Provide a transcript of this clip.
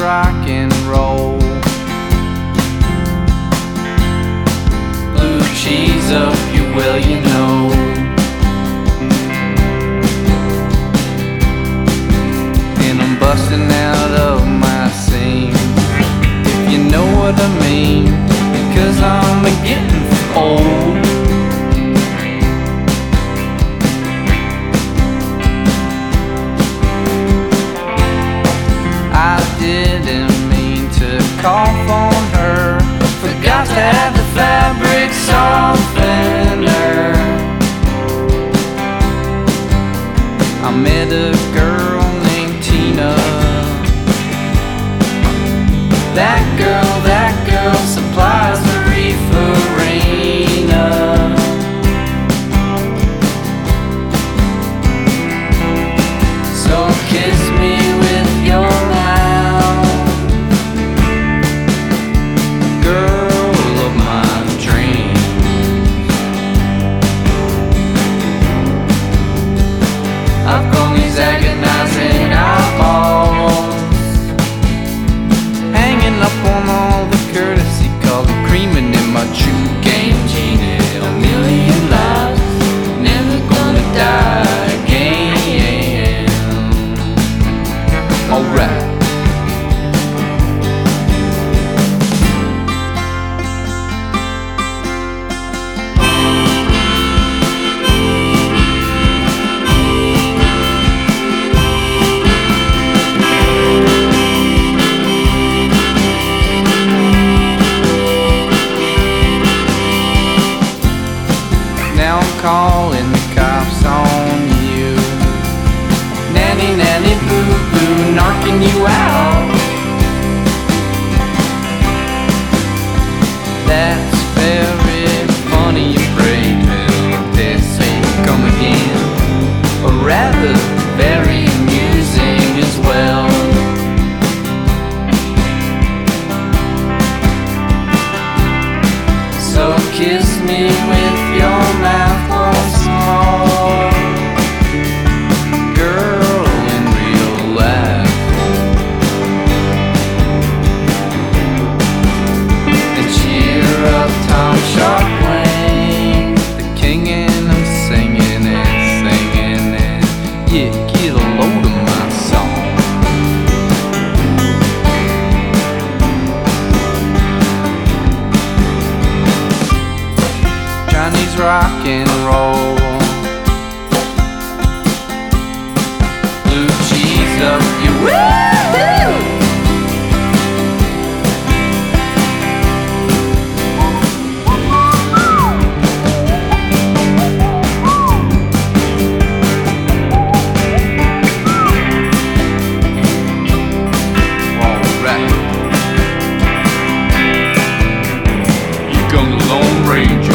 rock and roll. Blue cheese up your well, you know. And I'm busting out of my seam, if you know what I mean, because I'm getting old. I didn't mean to cough on her, forgot to have the fabric softener. I met a girl named Tina. That girl supplies the reeferina. So kiss me with your mouth, girl of my dreams. I've got these agonizing eyeballs hanging up on all the courtesy calls and creaming in my true game. Cheated a million lives, never gonna die again. Alright. Now I'm calling the cops on you. Nanny, nanny, boo, boo, knocking you out. That's very funny, you pray till they say come again. Or rather, very amusing as well. So kiss me with your mouth once more, girl in real life. And cheer up Tom Sharpling, the king, and I'm singing it. Yeah, get a load of my song. Chinese rock and roll. Blue cheese up your woo-hoo. Alright. You come the Lone Ranger.